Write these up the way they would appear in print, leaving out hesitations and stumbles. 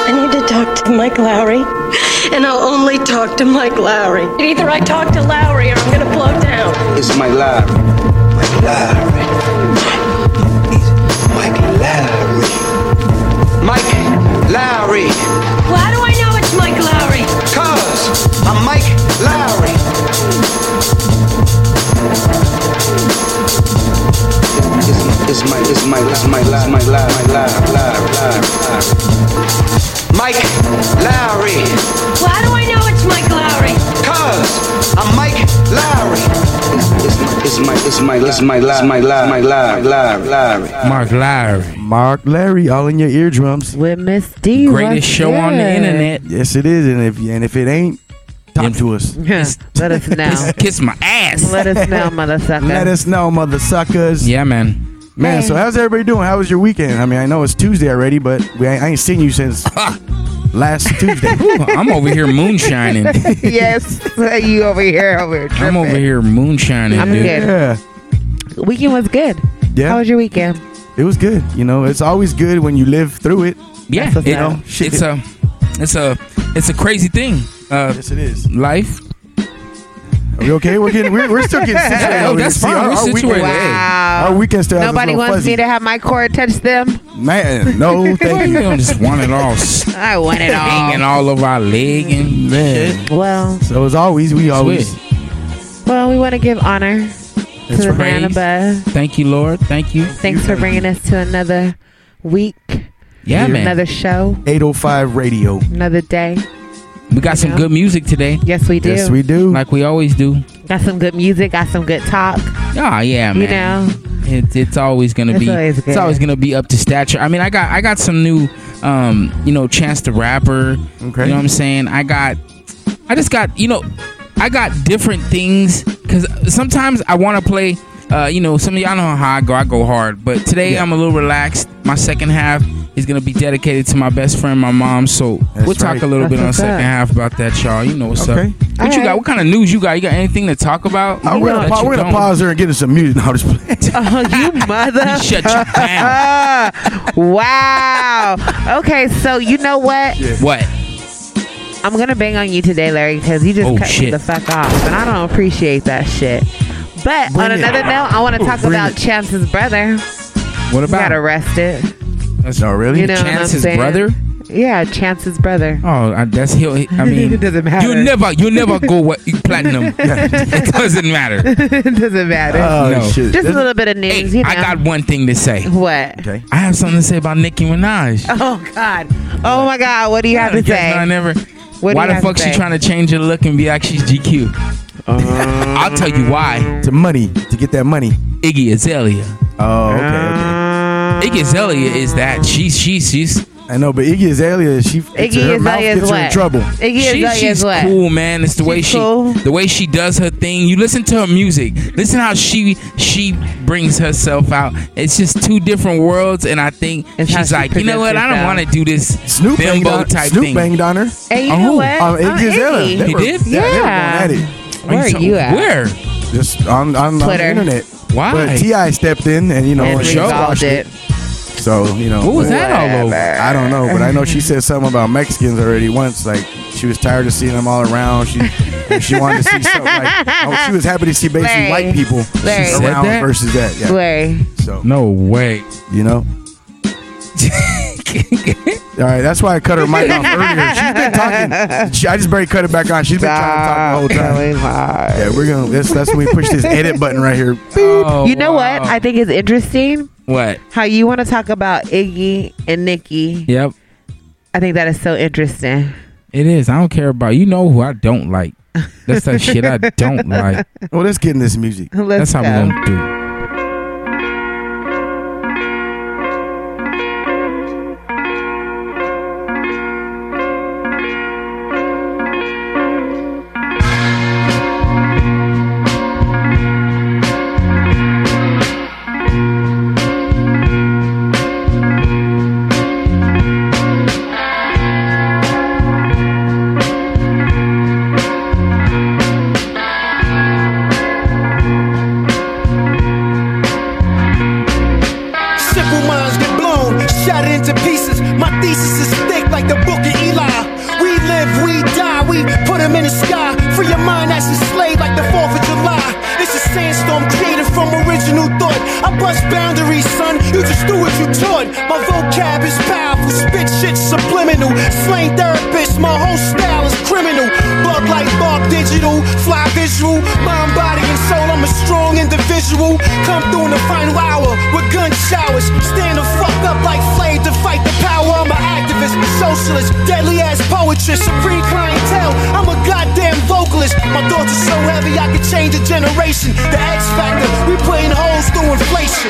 I need to talk to Mike Lowry, and I'll only talk to Mike Lowry. Either I talk to Lowry or I'm gonna blow down. It's Mike Lowry. Mike Lowry. Mike Lowry. Mike Lowry. Well, how do I know it's Mike Lowry? 'Cause I'm Mike Lowry. It's Mike Lowry. Mike Lowry. Well, how do I know it's Mike Lowry? 'Cause I'm Mike Lowry. It's Mike Lowry. Mark Lowry. Mark Larry, all in your eardrums. With Miss D. Greatest show on the internet. Yes, it is. And if it ain't, talk to us. Let us know. Kiss my ass. Let us know, mother sucker. Let us know, mother suckers. Yeah, man. Man, so how's everybody doing? How was your weekend? I mean, I know it's Tuesday already, but I ain't seen you since last Tuesday. I'm over here moonshining. Yes, you over here tripping. I'm over here moonshining, I'm dude. good. Yeah. Weekend was good. Yeah. How was your weekend? It was good. You know, it's always good when you live through it. Yeah, That's what's it, up. it's a crazy thing. Yes, it is. Life. Are we okay? We're still getting situated. Oh, over that's here. See, fine. We're situated. Wow. Our weekend still has us Nobody a little wants fuzzy. me to have my cord touch them. Man, no, Well, thank you you. don't just want it all I want it hanging all. all over our leg and Man. shit. Well, So as always, we always. we want to give honor to the right. man above. Thank you, Lord. Thank you. Thanks for bringing us to another week, Yeah, man. another show, 805 Radio. another day. We got some good music today, Yes, we do. Yes, we do. like we always do. Got some good music. Got some good talk. Oh yeah, man. You know, It's always gonna It's be always it's good. always gonna be up to stature. I mean, I got some new Chance the Rapper. Okay. You know what I'm saying? I got different things because sometimes I want to play. Some of y'all know how I go hard, but today Yeah. I'm a little relaxed. My second half is gonna be dedicated to my best friend, my mom. So That's we'll talk right. a little That's bit on what's second up. half about that, y'all. You know what's Okay. up. What you All got? right. What kind of news you got? You got anything to talk about? We're gonna pause there and get us some music. No, I'm just playing. oh, you mother. Shut you down. Wow. Okay, so you know what? What? I'm gonna bang on you today, Larry, because you just Oh, cut me shit. the fuck off, and I don't appreciate that shit. But Bring on it. another note, I want to talk Bring about it. Chance's brother. What He got about arrested. No, really? You know what I'm Chance's saying? brother? Yeah, Chance's brother. Oh, that's he'll. I mean, It doesn't matter. You never go platinum. It doesn't matter. It doesn't matter. Oh, No. shit. Just a little bit of Hey, news, you know. I got one thing to say. What? Okay. I have something to say about Nicki Minaj. Oh God. Oh my God. What do you have to Guess I say? never. What do Why you the have to fuck she say? trying to change her look and be like she's GQ? I'll tell you why. To money, to get that money. Iggy Azalea. Oh, okay. Iggy Azalea is that. She's I know, but Iggy Azalea, Iggy her mouth Azalea is gets her in what? trouble. Iggy Azalea she's is what? cool, man. It's the way She's cool? the way she does her thing. You listen to her music. Listen how she brings herself out. It's just two different worlds, and I think It's how she's she like, you know presents what? I don't herself. want to do this Snoop banged bimbo on, type Snoop thing. banged on her. Hey, you Oh, know who? what? Iggy Azalea. Iggy. They He were- did? Yeah, they were going Yeah. at it. Where are you at? Where? Just on the Twitter. internet. Why? But T.I. stepped in and, And sure. resolved it. So, What was that all over? I don't know, but I know she said something about Mexicans already once. Like, she was tired of seeing them all around. She wanted to see something like, she was happy to see basically Larry. white people Larry. She said around that? versus that. Yeah. Larry. So, No way. you know. All right, that's why I cut her mic off earlier. She's been talking. I just barely cut it back on. She's been trying to talk the whole time. Yeah, we're gonna. That's when we push this edit button right here. Oh, You know wow. what? I think it's interesting What? how you want to talk about Iggy and Nicki. Yep. I think that is so interesting. It is. I don't care about. You know who I don't like. That's that shit I don't like. Well, let's get in this music. Let's That's how go. we're gonna do. shit subliminal. Slang therapist, my whole style is criminal. Bug like Bob Digital, fly visual. Mind, body, and soul, I'm a strong individual. Come through in the final hour with gun showers. Stand the fuck up like Flame to fight the power. I'm an activist, socialist, deadly ass poetry, supreme clientele. I'm a goddamn vocalist. My thoughts are so heavy I could change a generation. The X Factor, we putting holes through inflation.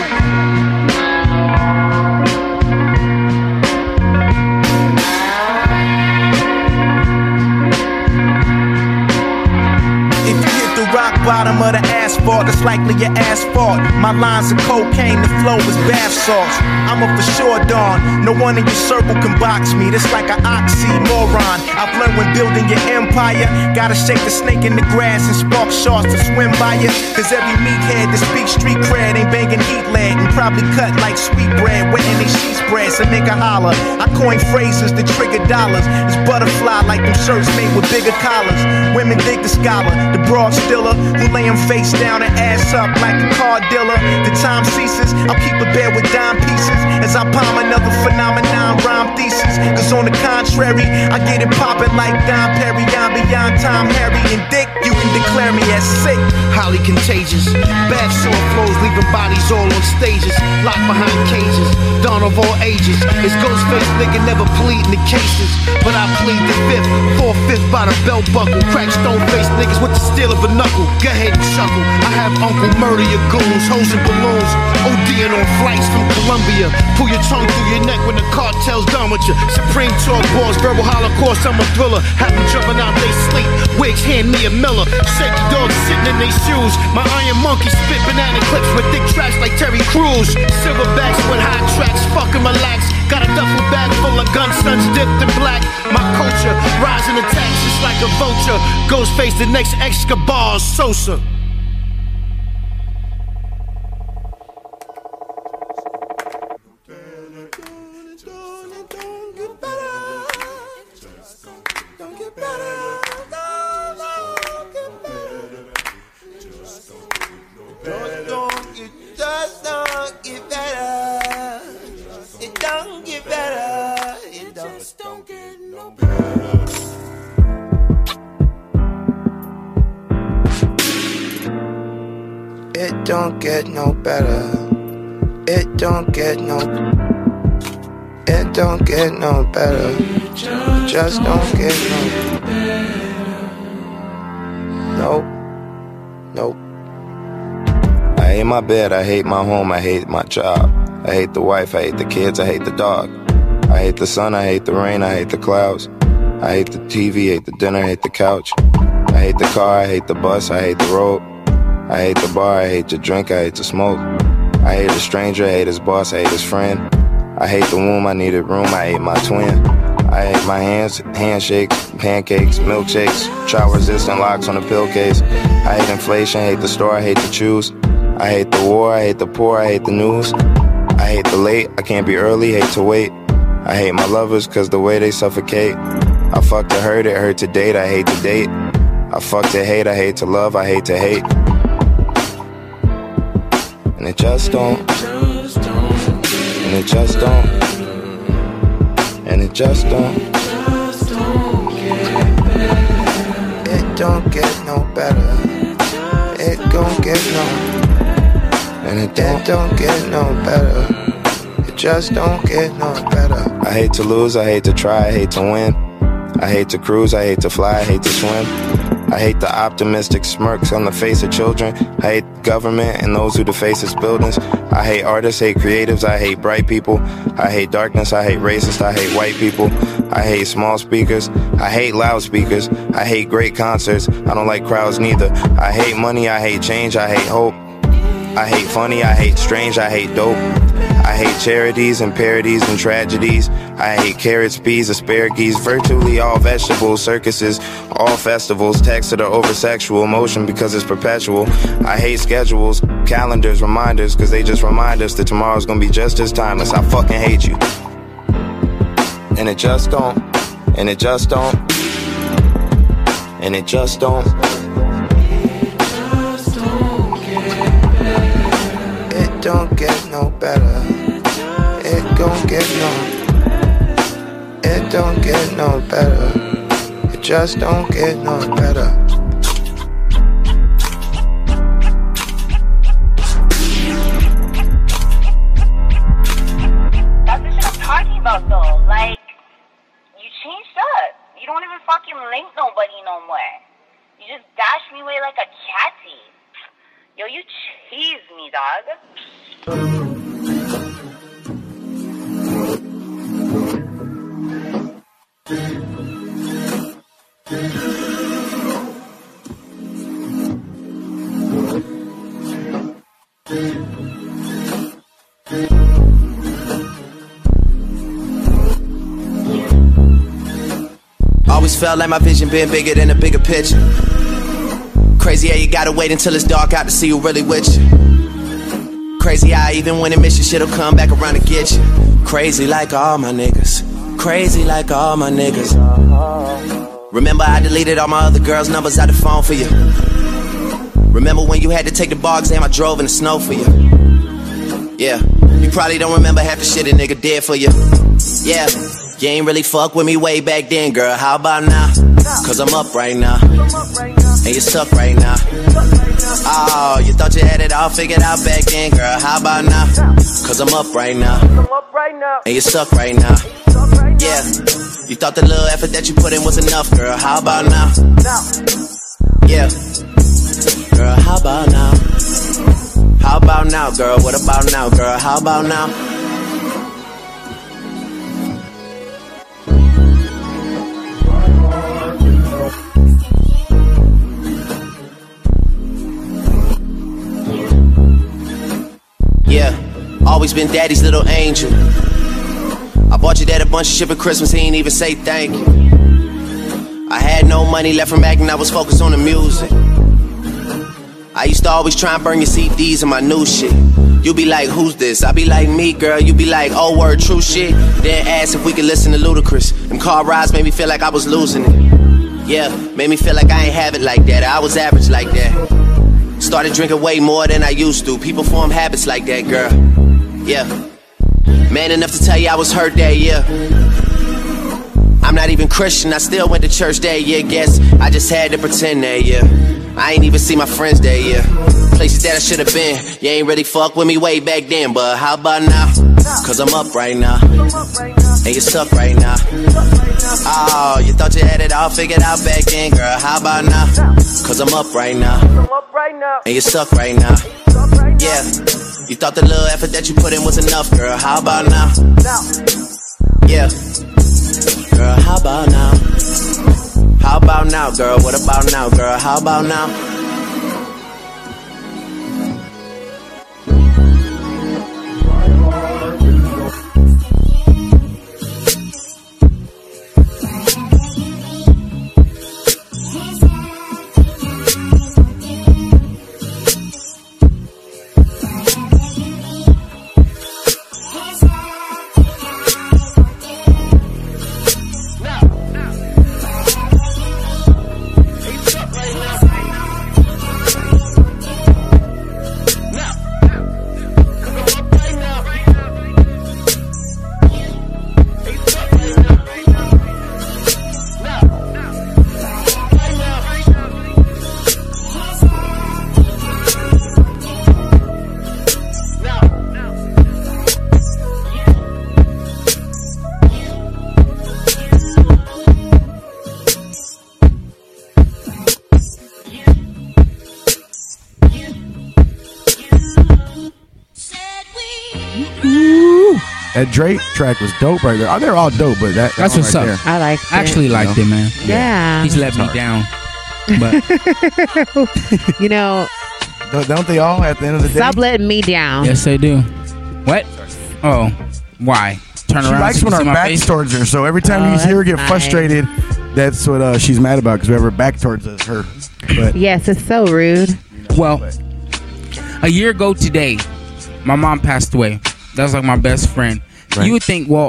Rock bottom of the asphalt, it's likely your asphalt. My lines of cocaine, the flow is bath salts. I'm a for sure dawn, no one in your circle can box me. This like an oxymoron. I've learned when building your empire, gotta shake the snake in the grass and spark sharks to swim by you. Cause every meathead that speaks street cred ain't banging heat lead and probably cut like sweet bread, wetting they sheet spread. So nigga holler, I coin phrases that trigger dollars. It's butterfly like them shirts made with bigger collars. Women dig the scholar, the broad stiller, who lay him face down and ass up like a car dealer. The time ceases, I'll keep a bed with dime pieces as I palm another phenomenon rhyme thesis. Cause on the contrary, I get it poppin' like Don Perry. I'm beyond Tom, Harry, and Dick. You can declare me as sick. Highly contagious, bath sore flows, leaving bodies all on stages, locked behind cages, dawn of all ages. It's Ghostface nigga never pleading the cases, but I plead the fifth, 4/5 by the belt buckle. Crack stone face niggas with the steel of a knuckle. Go ahead and chuckle. I have Uncle murder your goons, hoes and balloons, ODing on flights from Colombia. Pull your tongue through your neck when the cartel's done with you. Supreme talk boys, verbal holocaust, I'm a thriller. Have them jumping out they sleep. Wigs hand me a Miller. Shaky dogs sitting in their shoes. My iron monkey spit banana clips with thick tracks like Terry Crews. Silverbacks with high tracks, fucking relax. Got a duffel bag full of gun stunts dipped in black. My culture, rising attacks just like a vulture. Ghostface the next Escobar Sosa. It don't get no better. It don't get no. It don't get no better. It just don't get no. Nope. Nope. I hate my bed, I hate my home, I hate my job. I hate the wife, I hate the kids, I hate the dog. I hate the sun, I hate the rain, I hate the clouds. I hate the TV, I hate the dinner, I hate the couch. I hate the car, I hate the bus, I hate the road. I hate the bar, I hate to drink, I hate to smoke. I hate a stranger, I hate his boss, I hate his friend. I hate the womb, I needed room, I hate my twin. I hate my hands, handshakes, pancakes, milkshakes, child-resistant locks on the pill case. I hate inflation, I hate the store, I hate to choose. I hate the war, I hate the poor, I hate the news. I hate the late, I can't be early, hate to wait. I hate my lovers cause the way they suffocate. I fuck to hurt, it hurt to date, I hate to date. I fuck to hate, I hate to love, I hate to hate. And it just don't. And it just don't. And it just don't. It don't get no better. It don't get no. And it don't get no better. It just don't get no better. I hate to lose, I hate to try, I hate to win. I hate to cruise, I hate to fly, I hate to swim. I hate the optimistic smirks on the face of children. I hate government and those who deface its buildings. I hate artists, hate creatives, I hate bright people. I hate darkness, I hate racists, I hate white people. I hate small speakers, I hate loudspeakers. I hate great concerts, I don't like crowds neither. I hate money, I hate change, I hate hope. I hate funny, I hate strange, I hate dope. I hate charities and parodies and tragedies. I hate carrots, peas, asparagus, virtually all vegetables, circuses, all festivals, texts that are over sexual emotion because it's perpetual. I hate schedules, calendars, reminders, cause they just remind us that tomorrow's gonna be just as timeless. I fucking hate you. And it just don't. And it just don't. And it just don't. It don't get no better. It gon' get no. don't get no better. It just don't get no better. That's the shit I'm talking about though. Like, you changed up. You don't even fucking link nobody no more. You just dash me away like a catty. Yo, you cheese me, dog. Always felt like my vision been bigger than a bigger picture. Crazy how you gotta wait until it's dark out to see who really with you. Crazy how even when it miss you, shit'll come back around to get you. Crazy like all my niggas. Crazy like all my niggas. Remember I deleted all my other girls' numbers out the phone for you. Remember when you had to take the bar exam, I drove in the snow for you. Yeah, you probably don't remember half the shit a nigga did for you. Yeah, you ain't really fuck with me way back then, girl. How about now? Cause I'm up right now. And you suck right now. Oh, you thought you had it all figured out back then, girl. How about now? Cause I'm up right now. And you suck right now. Yeah, you thought the little effort that you put in was enough, girl. How about now? Yeah, girl, how about now? How about now, girl? What about now, girl? How about now? Yeah, always been daddy's little angel. I bought your dad a bunch of shit for Christmas, he ain't even say thank you. I had no money left from acting, I was focused on the music. I used to always try and burn your CDs and my new shit. You be like, who's this? I be like, me, girl. You be like, oh, word, true shit. Then ask if we could listen to Ludacris. Them car rides made me feel like I was losing it. Yeah, made me feel like I ain't have it like that. I was average like that. Started drinking way more than I used to. People form habits like that, girl. Yeah. Man enough to tell you I was hurt that year. I'm not even Christian, I still went to church that year. Guess I just had to pretend that year. I ain't even see my friends that year. Places that I should've been. You ain't really fuck with me way back then, but how about now? Cause I'm up right now. And you suck right now. Oh, you thought you had it all figured out back then, girl. How about now? Cause I'm up right now. And you suck right now. Yeah, you thought the little effort that you put in was enough, girl. How about now? Yeah, girl, how about now? How about now, girl? What about now, girl? How about now? That Drake track was dope right there. Oh, they're all dope, but that's what's right up. there. I like it. Actually liked it, man. Yeah. He's let me down. But You know, Don't they all at the end of the day? stop letting me down. yes, they do. What? Oh, why? Turn She around. likes so you when can our see my back's face? towards her. So every time Oh, you hear her get that's nice. frustrated, that's what she's mad about because we have her back towards her. But Yes, it's so rude. Well, a year ago today, my mom passed away. That was like my best friend. Right. You would think, well,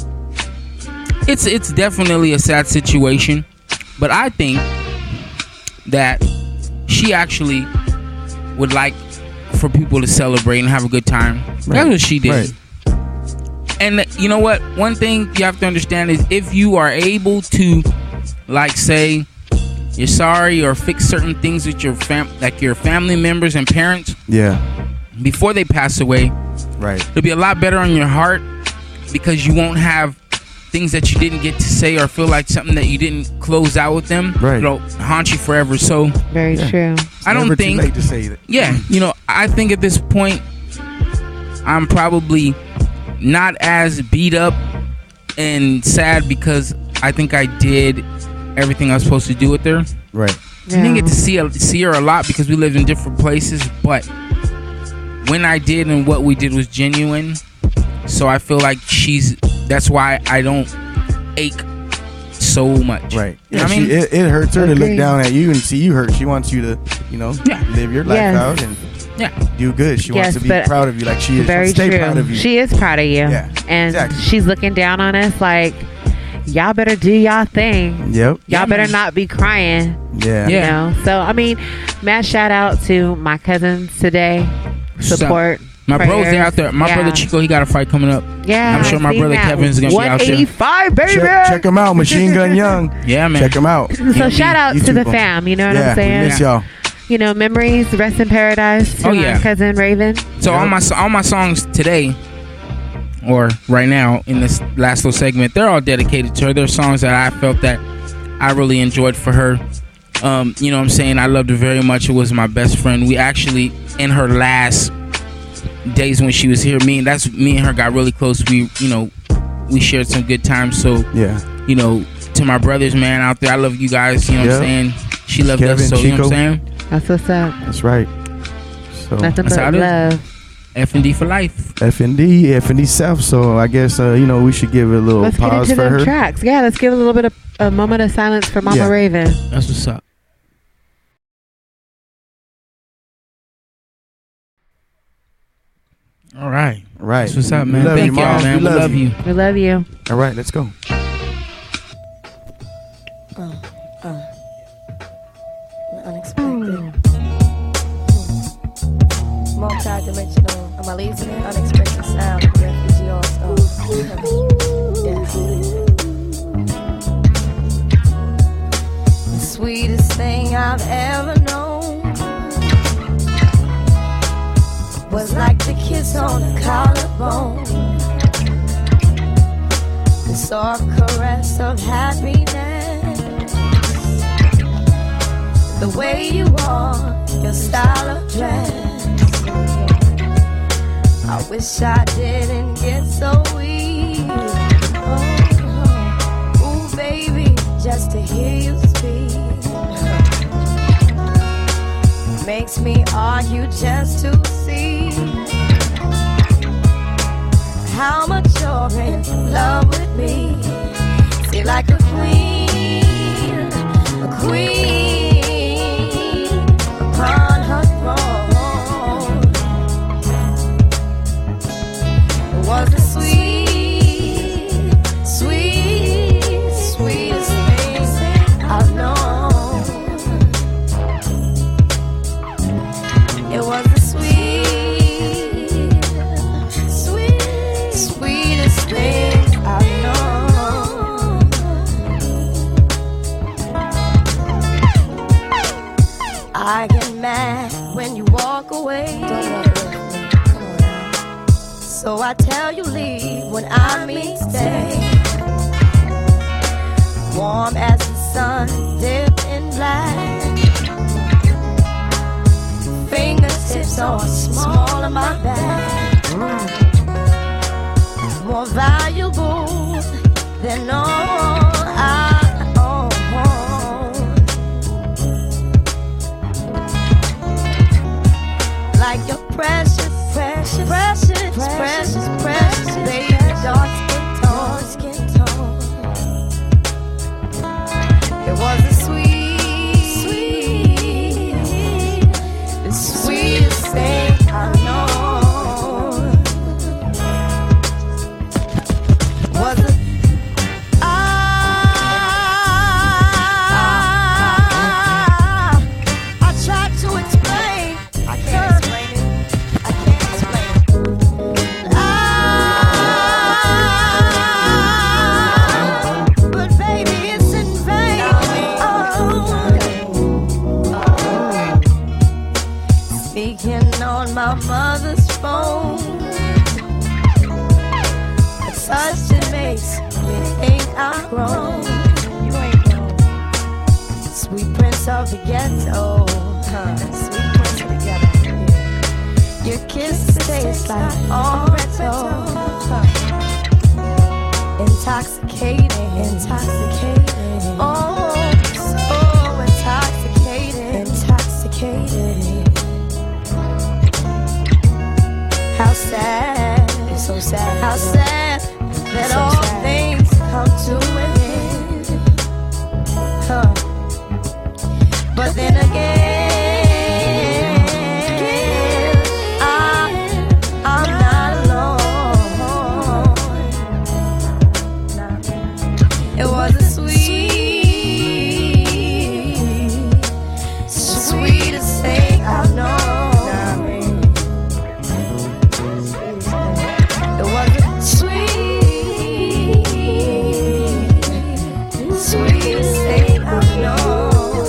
it's definitely a sad situation, but I think that she actually would like for people to celebrate and have a good time. That's what she did. Right. And you know what? One thing you have to understand is if you are able to, like, say you're sorry or fix certain things with your your family members and parents. Yeah. Before they pass away. Right. It'll be a lot better on your heart because you won't have things that you didn't get to say or feel like something that you didn't close out with them. Right. It'll haunt you forever. So very true. I don't think. Too late to say that. Yeah. You know, I think at this point, I'm probably not as beat up and sad because I think I did everything I was supposed to do with her. Right. Yeah. I didn't get to see her a lot because we lived in different places, but when I did and what we did was genuine. So I feel like that's why I don't ache so much. Right. You know what I mean? It hurts her to look down at you and see you hurt. She wants you to, live your life out and do good. She wants to be proud of you like she is. Very Stay true. proud of you. She is proud of you. Yeah, and exactly. She's looking down on us like, y'all better do y'all thing. Yep. Y'all better not be crying. Yeah. You know? So, I mean, mad shout out to my cousins today. Support. My bro's there out there. My brother Chico, he got a fight coming up. Yeah. I'm sure my brother Kevin's going to be out there. 185, baby. Check him out. Machine Gun Young. Yeah, man. Check him out. So, shout out to the fam. You know what I'm saying? We miss y'all. You know, memories, rest in paradise to my cousin Raven. So all my songs today, or right now in this last little segment, they're all dedicated to her. They're songs that I felt that I really enjoyed for her. You know what I'm saying? I loved her very much. It was my best friend. We actually, in her last days when she was here, me and her got really close. We shared some good times. So you know, to my brothers, man, out there, I love you guys. You know what I'm saying? She loved us. So Chico. you know what I'm saying? That's what's up. That's right. So nothing that's but love. FND for life. FND South. So I guess we should give it a little pause for her. Tracks. Yeah, let's give a little bit of a moment of silence for Mama Raven. That's what's up. All right. Right. That's what's up, man. Thank y'all, man. We love you. We love you. All right, let's go. Unexpected. Multi-dimensional. Am I lazy? Unexpected sound of refugee on The sweetest thing I've ever known was like the kiss on the collarbone, the soft caress of happiness, the way you walk, your style of dress. I wish I didn't get so weak. Ooh, baby, just to hear you speak makes me argue just to see how much you're in love with me. See, like a queen upon her throne. It was the sweetest thing I've known. It was the sweetest thing I've known. I get mad when you walk away. So I tell you leave when I mean stay. Warm as the sun dipped in black. Fingertips are small on my back. More valuable than all I own. Like your precious baby, dark skin tone. It was the sweetest thing I know. Was it? I of the ghetto. Sweet prince together. Your kisses taste like Oretto. Intoxicating, intoxicating. Oh, so intoxicating, intoxicating. How sad, it's so sad. How sad that so all sad. Things come to an end. But then again, I'm not alone. It was a sweetest thing I've known. It was a sweetest thing I've known.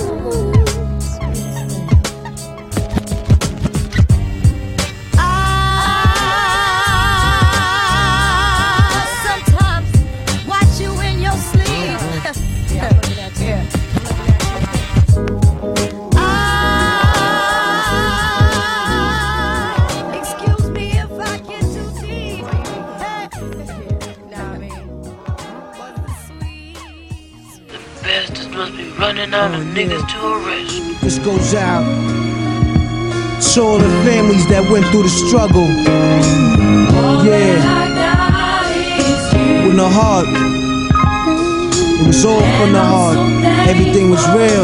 Running out of niggas to arrest. This goes out to all the families that went through the struggle. Yeah, with the heart. It was all from the heart. Everything was real.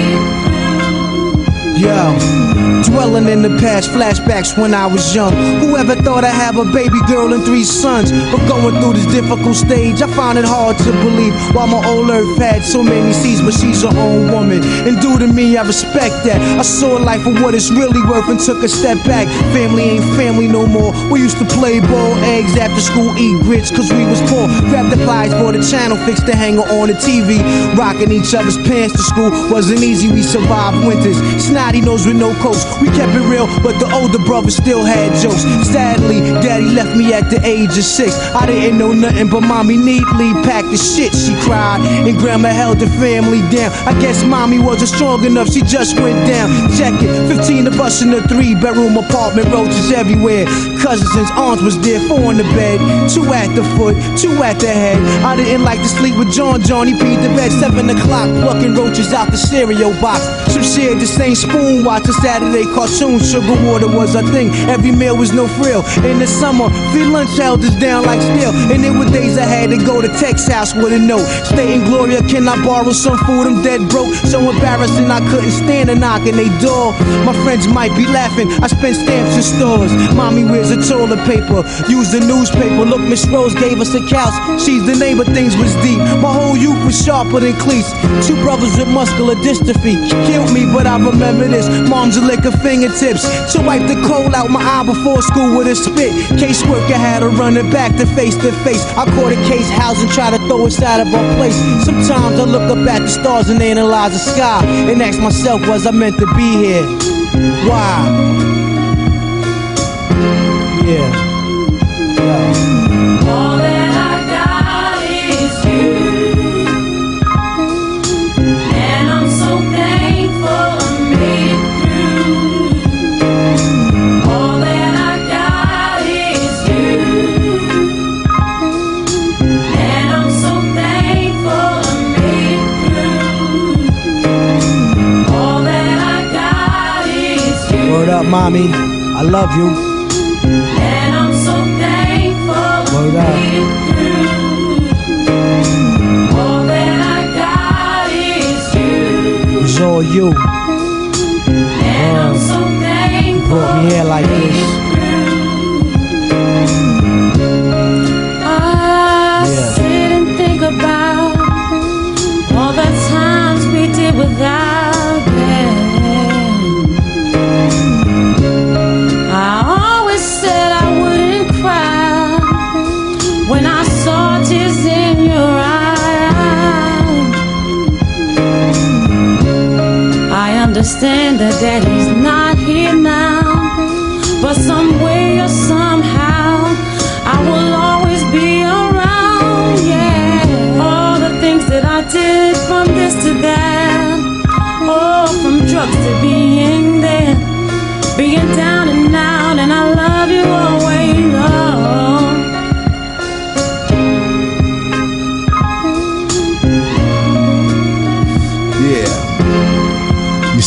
Yo, dwelling in the past, flashbacks when I was young. Whoever thought I'd have a baby girl and 3 sons? But going through this difficult stage, I found it hard to believe. While my old earth had so many seas, but she's her own woman. And due to me, I respect that. I saw life for what it's really worth and took a step back. Family ain't family no more. We used to play ball, eggs after school, eat grits, cause we was poor. Grab the flies for the channel, fix the hanger on the TV. Rocking each other's pants to school wasn't easy, we survived winters. Snotty nose with no coats. We kept it real, but the older brother still had jokes. Sadly, daddy left me at the age of 6. I didn't know nothing, but mommy neatly packed the shit. She cried, and grandma held the family down. I guess mommy wasn't strong enough, she just went down. Check it, 15 of us in a 3-bedroom apartment, roaches everywhere. Cousins and aunts was there, 4 on the bed, 2 at the foot, 2 at the head. I didn't like to sleep with John, he peed the bed, 7 o'clock, plucking roaches out the cereal box. Some shared the same spoon, watching Saturday cartoons. Sugar water was a thing, every meal was no frill. In the summer, free lunch held us down like steel. And there were days I had to go to Tech's house with a note stating, Gloria, can I borrow some food? I'm dead broke, so embarrassing I couldn't stand a knock on they door. My friends might be laughing, I spent stamps in stores. Mommy wears a toilet paper, use the newspaper. Look, Miss Rose gave us a couch, she's the neighbor, things was deep. My whole youth was sharper than cleats. 2 brothers with muscular dystrophy killed me, but I remember this. Mom's a lick her fingertips to wipe the coal out my eye before school with a spit. Caseworker had her running back to face. I caught a case house and try to throw us out of our place. Sometimes I look up at the stars and analyze the sky and ask myself, was I meant to be here? Why? Yeah. All that I got is you, and I'm so thankful I made it through. All that I got is you, and I'm so thankful I made it through. All that I got is you. Word up, mommy, I love you. And I'm so thankful I made it through. All that I got is you. It's all you. And I'm so thankful brought me here like this. I sit and think about all the times we did without them. I always said I wouldn't cry when I saw tears in your eyes. I understand that Daddy's not here now, but some way or somehow I will always be around, yeah. All the things that I did from this to that, oh, from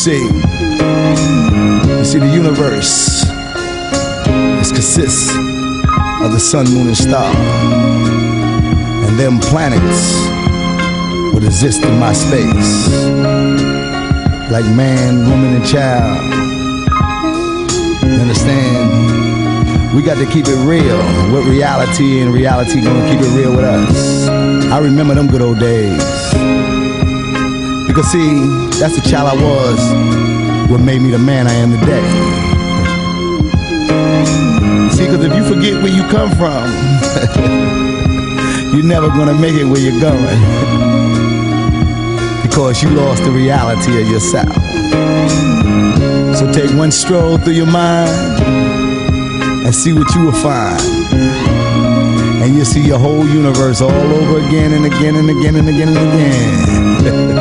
see, the universe consists of the sun, moon, and star, and them planets would exist in my space, like man, woman, and child. You understand? We got to keep it real with reality, and reality gonna keep it real with us. I remember them good old days. Because see, that's the child I was, what made me the man I am today. See, because if you forget where you come from, you're never gonna make it where you're going. Because you lost the reality of yourself. So take one stroll through your mind and see what you will find. And you'll see your whole universe all over again and again and again and again and again.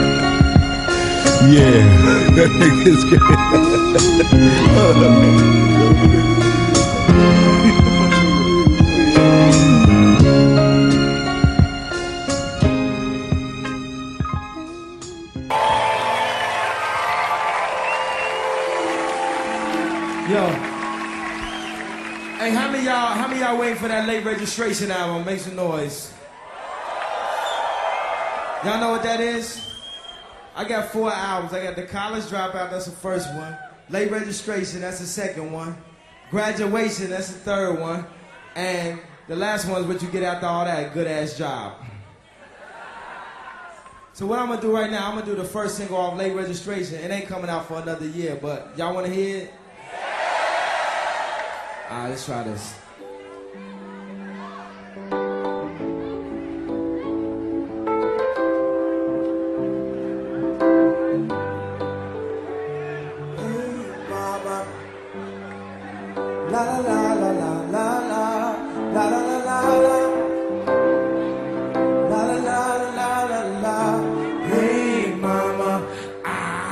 Yeah, that nigga's great. Yo, hey, how many of y'all waiting for that late registration album? Make some noise. Y'all know what that is? I got 4 albums. I got The College Dropout, that's the first one. Late Registration, that's the second one. Graduation, that's the third one. And the last one is what you get after all that, Good Ass Job. So what I'm gonna do right now, I'm gonna do the first single off Late Registration. It ain't coming out for another year, but y'all wanna hear it? All right, let's try this. La la la la la la la la la la la la la la la la la. Hey mama, I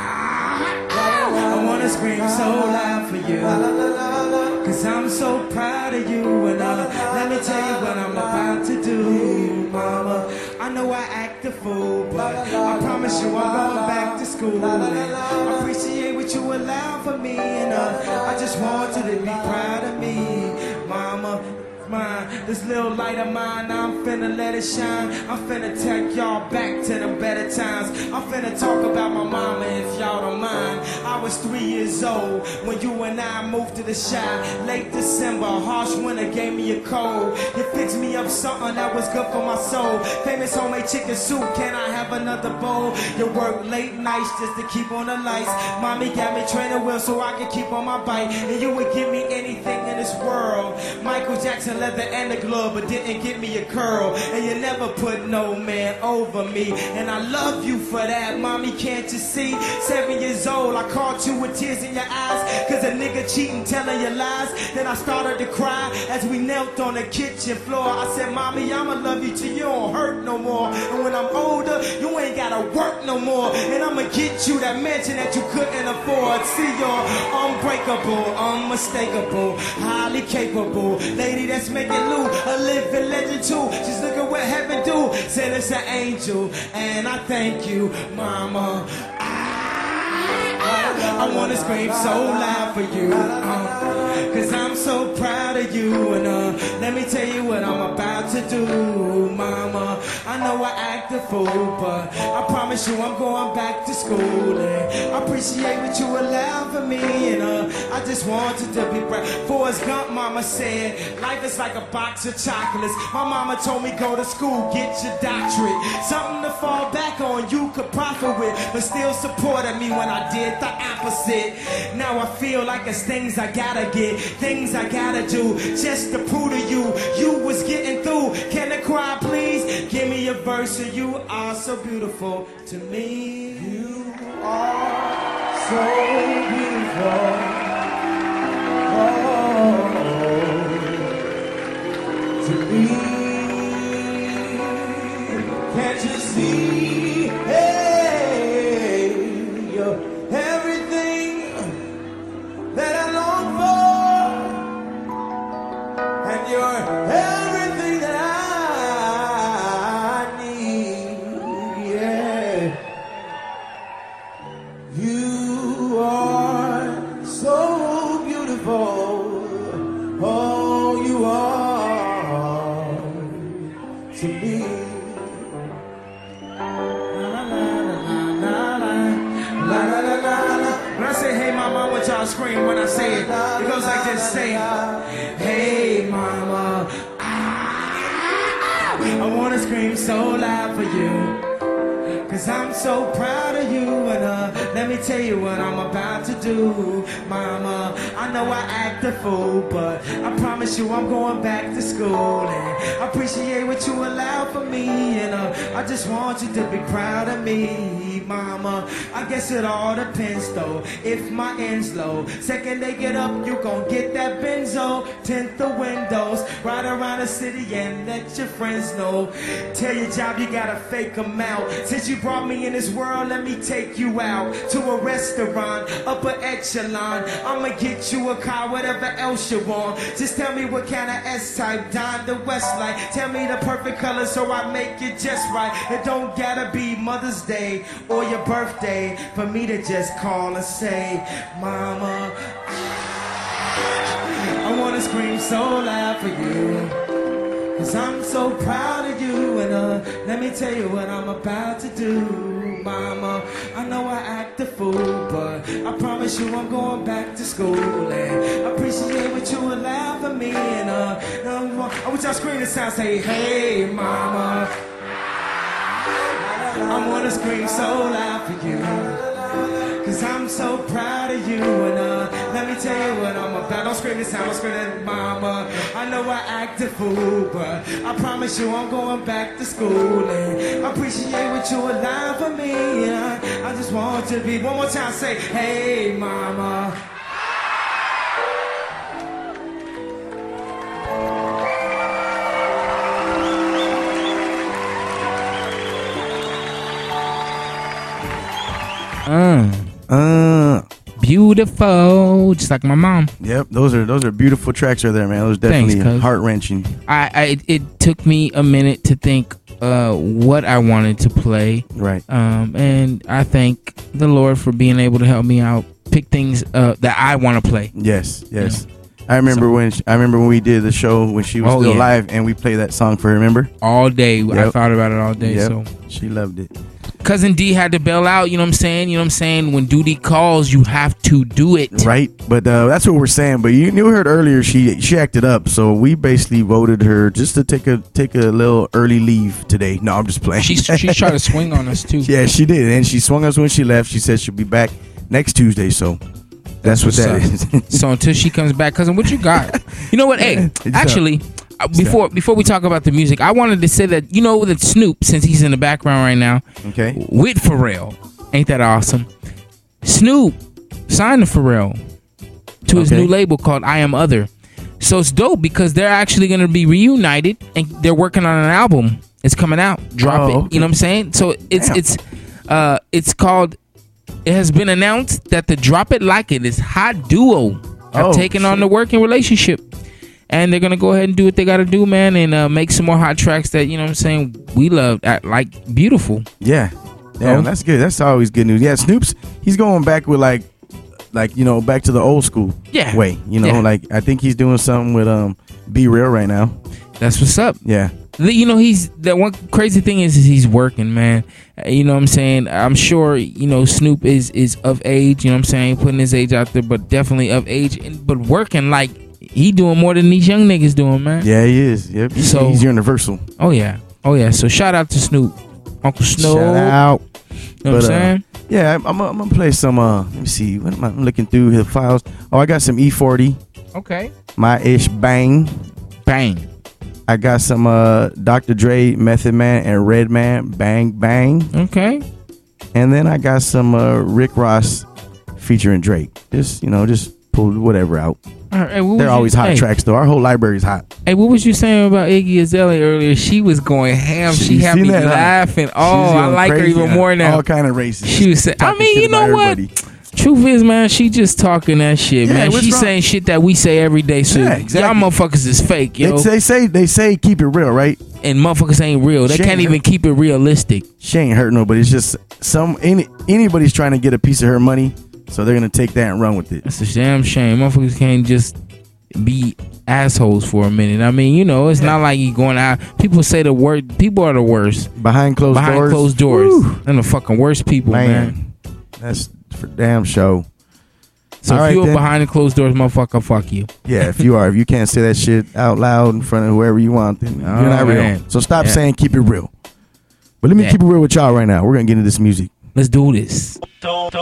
wanna scream so loud for you, cause I'm so proud of you. And let me tell you what I'm about to do, mama. I know I act a fool, but I promise you I'm going back to school. And I appreciate what you allow for me, and I just want you to be proud of me, mama. This little light of mine, I'm finna let it shine. I'm finna take y'all back to them better times. I'm finna talk about my mama if y'all don't mind. I was 3 years old when you and I moved to the Chi. Late December, harsh winter gave me a cold. You fixed me up something that was good for my soul. Famous homemade chicken soup, can I have another bowl? You work late nights just to keep on the lights. Mommy got me training wheels so I could keep on my bike. And you would give me anything in this world. Michael Jackson leather and the glove, but didn't give me a curl. And you never put no man over me, and I love you for that, mommy, can't you see? 7 years old, I caught you with tears in your eyes, cause a nigga cheating, telling you lies. Then I started to cry as we knelt on the kitchen floor. I said, mommy, I'ma love you till you don't hurt no more. And when I'm older, you ain't gotta work no more. And I'ma get you that mansion that you couldn't afford. See, you're unbreakable, unmistakable, highly capable lady that's making Lou a living legend too. Just look at what heaven do. Said it's an angel, and I thank you, mama. I wanna scream so loud for you, cause I'm so proud of you. And let me tell you what I'm about to do, mama. I know I act a fool, but I promise you I'm going back to school. And I appreciate what you allow for me, and I just wanted to be proud. Forrest Gump mama said, life is like a box of chocolates. My mama told me go to school, get your doctorate. Something to fall back on, you could profit with, but still supported me when I did the opposite. Now I feel like it's things I gotta get, things I gotta do, just to prove to you, you was getting through. Can I cry, please? Give me a verse of you are so beautiful to me. You are so beautiful. To me. Can't you see? Hey, you're everything that I long for, and you're everything that I need. Yeah, you y'all scream when I say it. It goes like this, say, hey mama, I wanna scream so loud for you. Cause I'm so proud of you, and let me tell you what I'm about to do. Mama, I know I act a fool, but I promise you I'm going back to school. And I appreciate what you allow for me, and I just want you to be proud of me. Mama, I guess it all depends though, if my end's low. Second they get up, you gon' get that benzo. Tint the windows, ride around the city and let your friends know. Tell your job you gotta fake them out. Since you brought me in this world, let me take you out to a restaurant, upper echelon. I'ma get you a car, whatever else you want. Just tell me what kind of S-type, Don the Westlight. Tell me the perfect color so I make it just right. It don't gotta be Mother's Day or your birthday for me to just call and say, Mama, I wanna scream so loud for you. Cause I'm so proud of you, and let me tell you what I'm about to do. Mama, I know I act a fool, but I promise you I'm going back to school. And I appreciate what you allow for me, and I want y'all scream this out, say, hey mama, I wanna scream so loud for you. Cause I'm so proud of you, and let me tell you what I'm about. Don't scream this out, don't scream that, mama. I know I act a fool, but I promise you I'm going back to school. And I appreciate what you allow for me, and I just want to be, one more time, say, hey mama. Beautiful, just like my mom. Yep, those are beautiful tracks right there, man. Those definitely heart wrenching. It took me a minute to think what I wanted to play. Right. And I thank the Lord for being able to help me out, pick things that I want to play. Yes. Yeah. I remember when we did the show when she was still alive, and we played that song for her. Remember? All day. Yep. I thought about it all day. Yep. So she loved it. Cousin D had to bail out, you know what I'm saying? You know what I'm saying? When duty calls, you have to do it. Right, but that's what we're saying. But you heard earlier she acted up, so we basically voted her just to take a little early leave today. No, I'm just playing. She tried to swing on us too. Yeah, she did, and she swung us when she left. She said she'll be back next Tuesday, so that's what that is. So until she comes back, cousin, what you got? You know what? Hey, actually, before we talk about the music, I wanted to say that, you know, that Snoop, since he's in the background right now, okay, with Pharrell, ain't that awesome? Snoop signed to Pharrell to his new label called I Am Other. So it's dope because they're actually going to be reunited, and they're working on an album. It's coming out. Drop it. Okay. You know what I'm saying? So it's called. It has been announced that the Drop It Like It is hot duo have taken on the working relationship. And they're going to go ahead and do what they got to do, man, and make some more hot tracks that, you know what I'm saying, we love, like Beautiful. Yeah. Damn, that's good. That's always good news. Yeah, Snoop's, he's going back with, like you know, back to the old school way. You know, like, I think he's doing something with Be Real right now. That's what's up. Yeah. You know, that one crazy thing is he's working, man. You know what I'm saying? I'm sure, you know, Snoop is of age, you know what I'm saying, putting his age out there, but definitely of age, but working like, he doing more than these young niggas doing, man. Yeah, he is. Yep. So he's universal. Oh yeah. So shout out to Snoop, Uncle Snoop. Shout out. You know what I'm saying? Yeah, I'm gonna play some. Let me see. What am I'm looking through his files? Oh, I got some E40. Okay. My Ish Bang. I got some Dr. Dre, Method Man, and Redman. Bang Bang. Okay. And then I got some Rick Ross featuring Drake. Just pull whatever out. Hey, they're always hot tracks though. Our whole library's hot. Hey, what was you saying about Iggy Azalea earlier? She was going ham. She had me laughing. Oh, I like her even more now. All kind of racist. She was saying, I mean, you know what? Truth is, man, she just talking that shit, man. She's saying shit that we say every day. So y'all motherfuckers is fake, yo. They say keep it real, right? And motherfuckers ain't real. They can't even keep it realistic. She ain't hurt nobody. It's just anybody's trying to get a piece of her money. So they're going to take that and run with it. It's a damn shame. Motherfuckers can't just be assholes for a minute. I mean, you know, it's not like you going out. People say the word. People are the worst. Behind closed doors. They're the fucking worst people, man. That's for damn show. So if you're behind the closed doors, motherfucker, fuck you. Yeah, if you can't say that shit out loud in front of whoever you want, then you're not real. So stop saying keep it real. But let me keep it real with y'all right now. We're gonna get into this music. Let's do this. Turn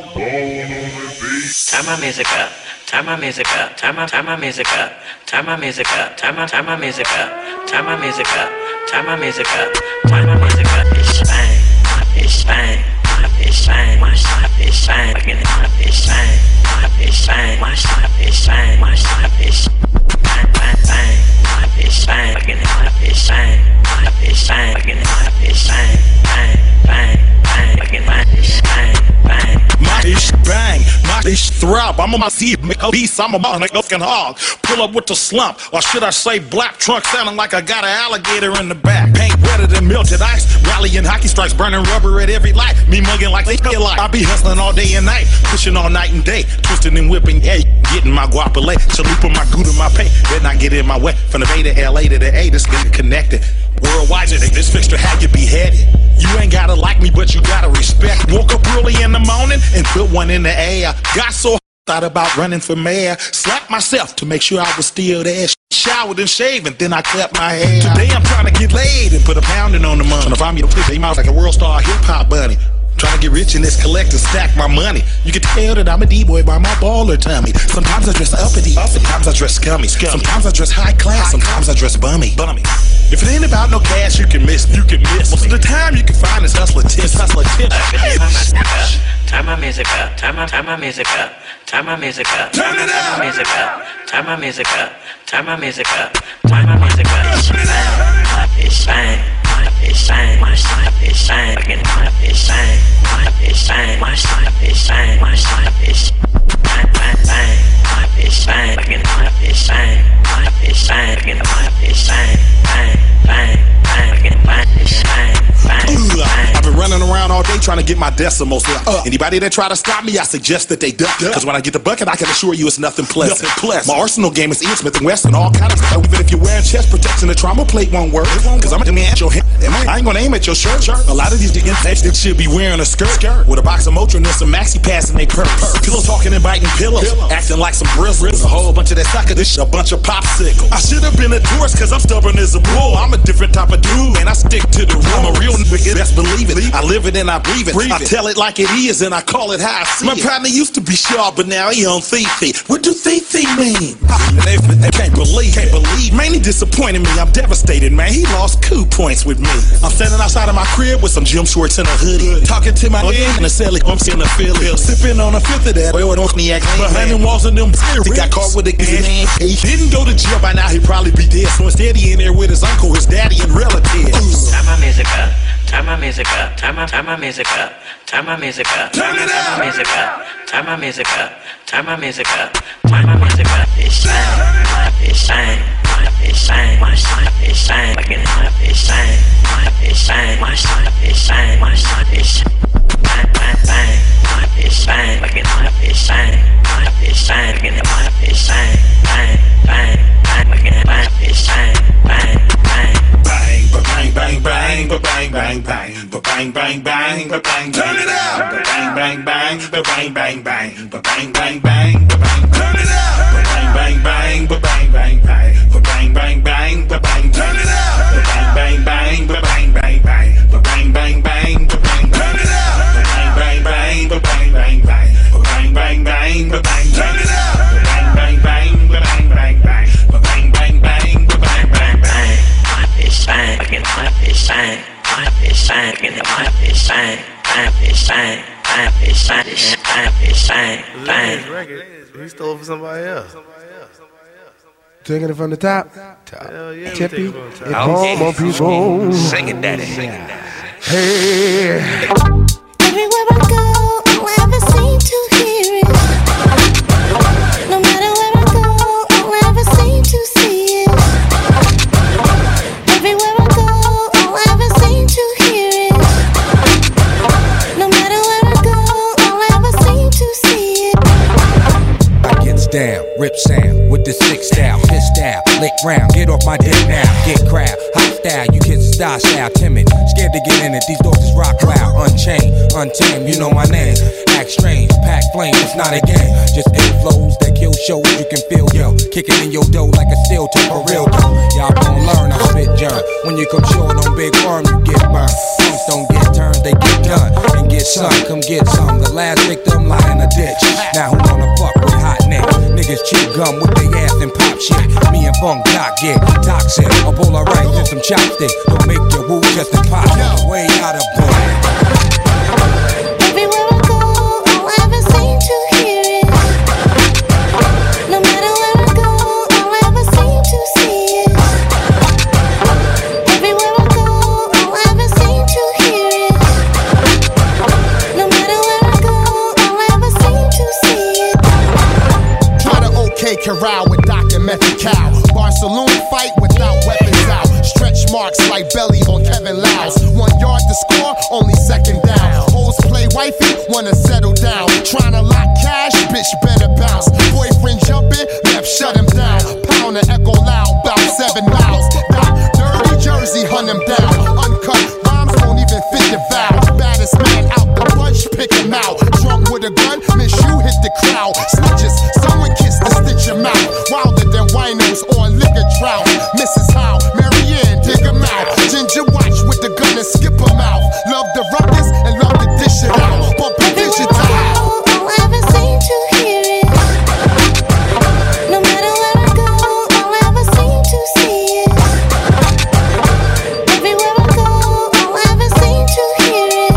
my music up. Turn my music up. Turn my music up. Turn my music up. Turn my music up. Turn my music up. Turn my music up. Turn my music up. It's bang. It's bang. It's bang. It's bang. It's bang. It's bang. It's bang. It's bang. It's bang bang bang. It's bang. It's bang. It's bang. It's bang. Bang bang bang. It's bang bang. My ish bang, my ish throb. I'm on my seat, make a beast. I'm about to fucking hog. Pull up with the slump, or should I say black trunk, sounding like I got an alligator in the back. Paint wetter than melted ice. Rallying hockey strikes, burning rubber at every light. Me mugging like they feel like I be hustling all day and night, pushing all night and day, twisting and whipping. Hey, getting my guapole, chalupa, my gouda, my pay. Better not get in my way. From the Bay to LA to the A, this getting connected. Worldwide, this fixture had you beheaded. You ain't gotta like me, but you gotta respect. Woke up early in the morning and put one in the air. Got so thought about running for mayor. Slapped myself to make sure I was still there. Showered and shaved, and then I clapped my hair. Today I'm trying to get laid and put a pounding on the money. Trying to find me a place, they mouth like a world star hip hop bunny. Trying to get rich in this collect and stack my money. You can tell that I'm a D-boy by my baller tummy. Sometimes I dress uppity, sometimes I dress scummy. Sometimes I dress high class, sometimes I dress bummy. If it ain't about no cash, you can miss. Most of the time you can find is hustler tips. Turn my music up. Turn my music up. Turn my music up. Turn it up. Turn my music up. Turn my music up. Turn my music up. It's bang. It's bang. It's bang. It's bang. It's bang. It's bang. It's bang. It's bang bang bang. It's bang. It's bang. It's bang. It's bang. Bang bang bang. It's bang. I've been running around all day trying to get my decimals up. Anybody that try to stop me, I suggest that they duck. Cause when I get the bucket, I can assure you it's nothing pleasant. My arsenal game is Ian Smith and Wesson, all kinds of stuff. Even if you're wearing chest protection, the trauma plate won't work. Cause I'm gonna at your hand. I ain't gonna aim at your shirt. A lot of these niggas should be wearing a skirt with a box of Motrin and some maxi pads in they purse. Pillow talking and biting pillows, acting like some grizzlies. A whole bunch of that sucker, this shit a bunch of popsicles. I should have been a tourist cause I'm stubborn as a bull. I'm a different type of dude, man. I stick to the rule. I'm a real nigga, best believe it. I live it and I breathe it. I tell it like it is and I call it how I see it. My partner used to be sharp, but now he on Fifi. What do Fifi mean? They can't believe. Mainly disappointed me. I'm devastated, man. He lost coup points with me. I'm standing outside of my crib with some gym shorts and a hoodie, talking to my in a celly. I'm seeing a Philly, sipping on a fifth of that oil on cognac. Behind them walls and them tears, he got caught with a gun. He didn't go to jail by now. He'd probably be dead. So instead, he in there with his uncle, his daddy, and relatives. Turn my music up. Turn my music up. Turn my music up. Turn my music up. Turn it up. Turn my music up. Turn my music up. Turn my music up. It's bang. It's bang. It's bang. It's bang. It's bang. It's bang. It's bang. It's bang bang bang. It's bang. It's bang. It's bang. It's bang. Bang bang bang. It's bang bang bang. Bang bang bang, bang bang bang, bang bang bang, bang. Turn it up. Bang bang bang, bang bang bang, bang bang bang, bang. Turn it up. Bang bang bang, bang bang bang, bang bang bang, bang. Turn it up. Bang bang bang, bang bang bang, bang bang bang, bang. Turn it up. Bang bang bang, bang bang bang, bang bang bang, bang. Turn it up. Bang bang bang, bang bang bang, bang bang bang, bang bang bang. It's bang, it's bang, it's bang, it's bang, it's bang, it's bang, it's bang, bang. He stole it from somebody else. Taking it from the top. Hell yeah. Tippy. It's home on people. Sing it, daddy. Hey. Everywhere I go, I'll ever seem to hear it. No matter where I go, I'll ever seem to see it. Everywhere I go, I'll ever seem to hear it. No matter where I go, I'll ever seem to see it. I gets down, rip sound with the sick style, piss style, lick round, get off my dick now, get crowd, hot style, you kids are style, timid, scared to get in it, these dogs is rock wild, unchained, untamed, you know my name. act strange, pack flame, it's not a game. Just inflows that kill shows you can feel, yo. Kicking in your dough like a steel toe for real, though. Y'all gon' learn I spit germ. When you come short on big firm, you get burned. Punks don't get turned, they get done. And get some, come get some. The last victim lie in a ditch. Now who wanna fuck with hot neck? Niggas chew gum with their ass and pop shit. Me and Funk Doc get toxic. A bowl of rice and some chopsticks. Don't make your woo just impossible. Way out of boy. Everywhere I go, all I ever seem to hear it. No matter where I go, all I ever seem to see it. Everywhere I go, all I ever seem to hear it. No matter where I go, all I ever seem to see it. Try to OK Corral with Dr. Method Cow. Bar saloon fight without weapons out. Stretch marks like belly on Kevin Lyles. 1 yard to score, only second down. Hoes play wifey, wanna settle down. Tryna lock cash, bitch better bounce. Boyfriend jumping, left shut him down. Pound and echo loud, about 7 miles. Doc, dirty Jersey, hunt him down. Uncut rhymes won't even fit the vow. Baddest man out the bunch, pick him out. Drunk with a gun, miss you hit the crowd. Snitches, someone kiss to stitch him out. Wilder than winos on liquor drought. Mrs. Howe, Marianne, dig him out. Ginger watch with the gun and skip him out. Love the ruckus and love to dish it out. Bump it digital. All I ever seem to hear it. No matter where I go, all I ever seem to see it. Everywhere I go, all I ever seem to hear it.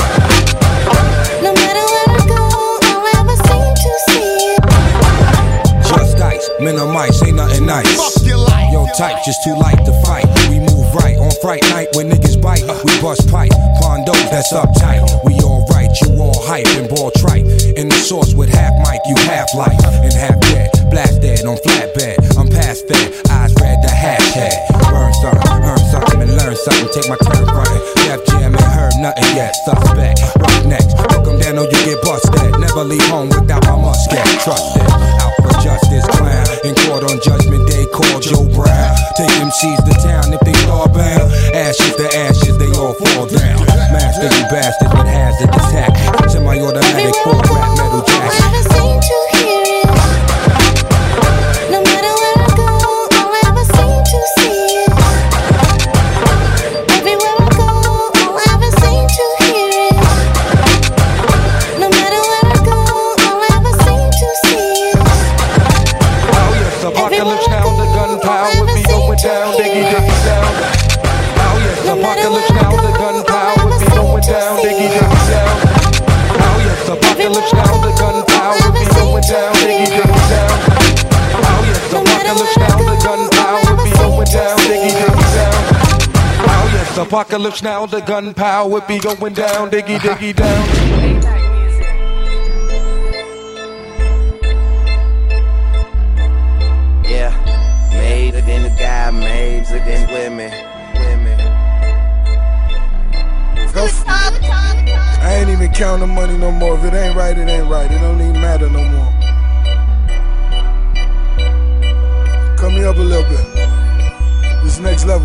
No matter where I go, all I ever seem to see it. Just ice, minimize, ain't nothing nice. Fuck your life. Yo, type just too light to fight. We move right on fright night when niggas bite. We bust pipe, Pondo, that's uptight. We all right, you all hype and ball trite. In the sauce with half mic, you half life and half dead. Blast dead on flatbed, I'm past fed. Eyes red, the hashtag. Burn something, earn something, and learn something. Take my turn running. Def Jam ain't heard nothing yet. Suspect, rough next. Look 'em down or you get busted. Never leave home without my musket. Trust it. Out for justice, clown. In court on Judgment Day, call Joe Brown. Take MCs to town if they starbound. Ashes to ashes, they all fall down. Master you bastards with hazardous tactics. Semi-automatic full rap metal jacket. All I ever seem to hear it. No matter where I go, all I ever seem to see it. Everywhere I go, all I ever seem to hear it. No matter where I go, all I ever seem to see it. Oh yes, apocalypse now, the gunpowder will be going down, diggy diggy down. Oh yes, apocalypse now, the gunpowder will be going down, diggy diggy down. Oh yes, apocalypse now, the gunpowder will be going down, diggy diggy down. Oh yes, apocalypse now, the gunpowder will be going down, diggy diggy down. Oh yes, apocalypse now, the gunpowder will be going down, diggy diggy down. Yeah, made again the guy, made again women. I ain't even counting the money no more. If it ain't right, it ain't right. It don't even matter no more. Come me up a little bit. This next level.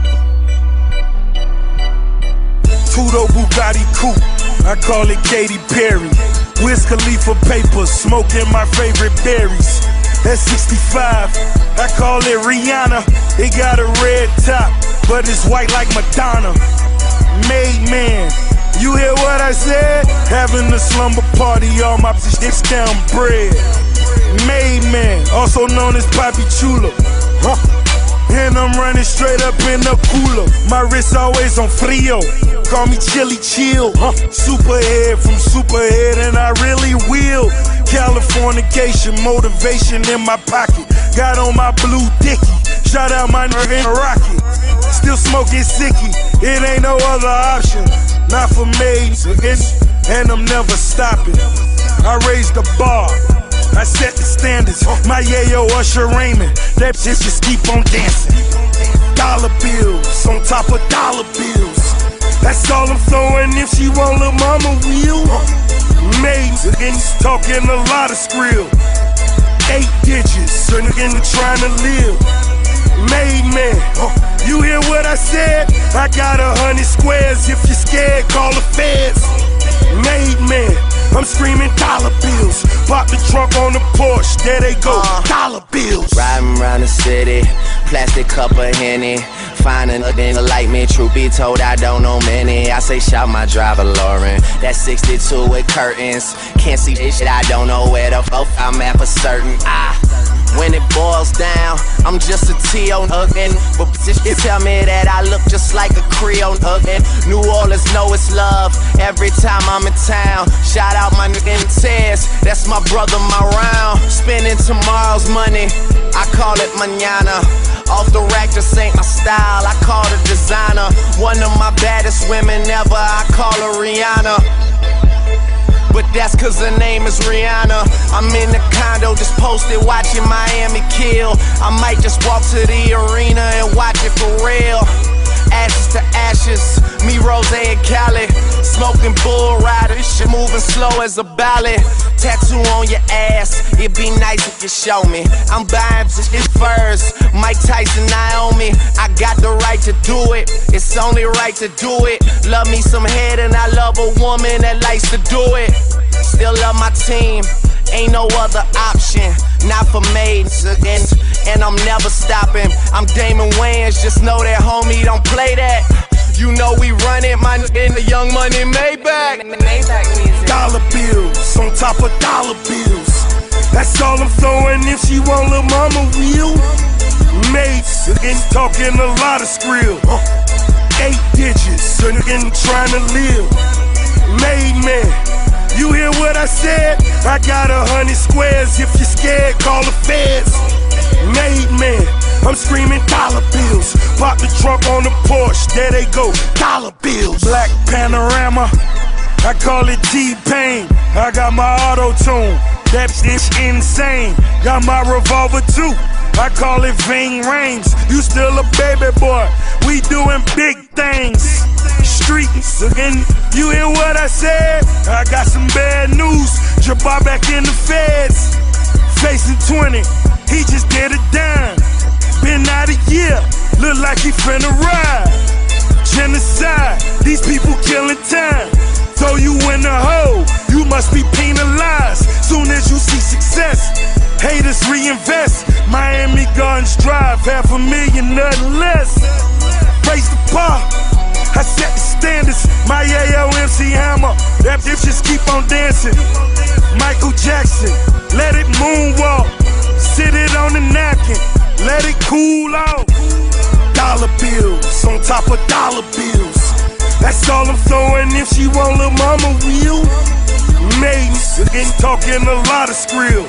Tudo Bugatti Coupe, I call it Katy Perry. Wiz Khalifa papers, smoking my favorite berries. That's 65, I call it Rihanna. It got a red top, but it's white like Madonna. Made man, you hear what I said? Having a slumber party, all my sticks down bread. Made man, also known as Papi Chulo. And I'm running straight up in the cooler. My wrist always on frio. Call me Chili Chill. Superhead from Superhead, and I really will. Californication, motivation in my pocket. Got on my blue dicky. Shout out my nigga Rocket. Still smoking sicky. It ain't no other option. Not for me, and I'm never stopping. I raised the bar. I set the standards. My yayo Usher Raymond. That shit just keep on dancing. Dollar bills on top of dollar bills. That's all I'm throwing if she want little mama will. Maids against talking a lot of skrill. 8 digits, so nigga trying to live. Made man, you hear what I said? I got 100 squares. If you're scared, call the feds. Made man, I'm screaming dollar bills. Pop the trunk on the Porsche, there they go, dollar bills. Riding around the city, plastic cup of Henny. Finding a thing like me, truth be told, I don't know many. I say, shout my driver, Lauren. That's 62 with curtains. Can't see this shit, I don't know where the fuck I'm at for certain. When it boils down, I'm just a T.O. Huggin'. But bitches tell me that I look just like a Creole Huggin'. New Orleans know it's love every time I'm in town. Shout out my nigga Tez, that's my brother, my round. Spending tomorrow's money, I call it mañana. Off the rack, just ain't my style, I call it designer. One of my baddest women ever, I call her Rihanna. But that's cause her name is Rihanna. I'm in the condo, just posted, watching Miami kill. I might just walk to the arena and watch it for real. Ashes to ashes, me, Rose, and Cali. Smoking bull rider, this shit moving slow as a ballad. Tattoo on your ass, it'd be nice if you show me. I'm buying this first, Mike Tyson, Naomi. I got the right to do it, it's only right to do it. Love me some head and I love a woman that likes to do it. Still love my team, ain't no other option. Not for maidens again, and I'm never stopping. I'm Damon Wayans, just know that homie don't play that. You know we run it, my in the Young Money Maybach. Dollar bills on top of dollar bills. That's all I'm throwing if she want little mama real. Mates and talking a lot of skrill. 8 digits and trying to live. Made man, you hear what I said? I got 100 squares. If you're scared, call the feds. Made man, I'm screaming dollar bills. Pop the trunk on the Porsche, there they go, dollar bills. Black Panorama, I call it T-Pain. I got my auto-tune, that bitch insane. Got my revolver too, I call it Ving Rhames. You still a baby boy, we doing big things. Streets again, you hear what I said? I got some bad news, Jabbar back in the feds. Facing 20, he just did a dime. Been out a year, look like he finna ride. Genocide, these people killing time. Throw you in the hole, you must be penalized. Soon as you see success, haters reinvest. Miami Gardens Drive, $500,000, nothing less. Raise the bar, I set the standards. My AOMC hammer, that bitch just keep on dancing. Michael Jackson, let it moonwalk. Sit it on the napkin, let it cool off. Dollar bills on top of dollar bills. That's all I'm throwing if she want little mama real. Maidens and talking a lot of skrill.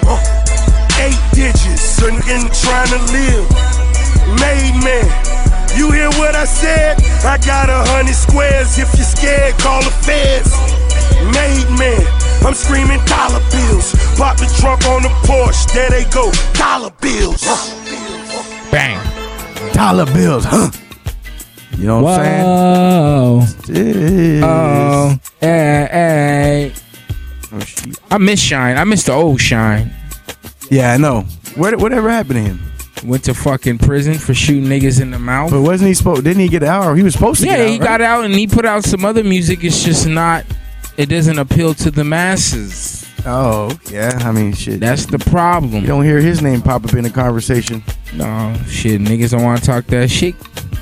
8 digits and trying to live. Made man, you hear what I said? I got 100 squares. If you're scared, call the feds. Made man, I'm screaming dollar bills. Pop the trunk on the Porsche, there they go, dollar bills. Bang. Dollar bills, huh? You know what I'm saying? Oh, hey. I miss Shine. I miss the old Shine. Yeah, I know. Whatever happened to him? Went to fucking prison for shooting niggas in the mouth. But wasn't he supposed? Didn't he get out? Or he was supposed to get out, he got out and he put out some other music. It's just not. It doesn't appeal to the masses. Oh, yeah. I mean, shit. That's the problem. You don't hear his name pop up in a conversation. No, shit. Niggas don't want to talk that shit.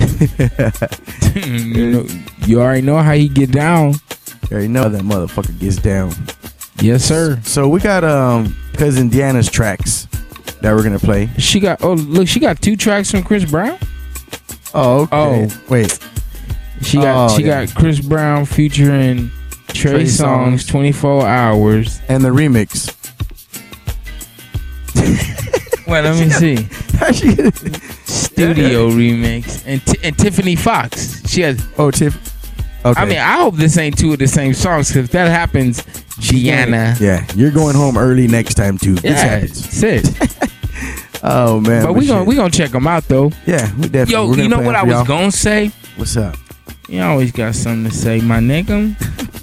You already know how he get down. You already know that motherfucker gets down. Yes, sir. So we got Cousin Deanna's tracks that we're gonna play. She got 2 tracks from Chris Brown. Oh, okay. Wait. She got Chris Brown featuring Trey Songz, 24 Hours, and the remix. Well, let me see. Studio remix and Tiffany Fox. She has. Tiff. Okay. I mean, I hope this ain't 2 of the same songs, because if that happens, Gianna. Yeah, you're going home early next time too. This happens. That's it. Oh man. But we gonna check them out though. Yeah, we definitely. Yo, you know what I was gonna say? What's up? You always got something to say, my nigga.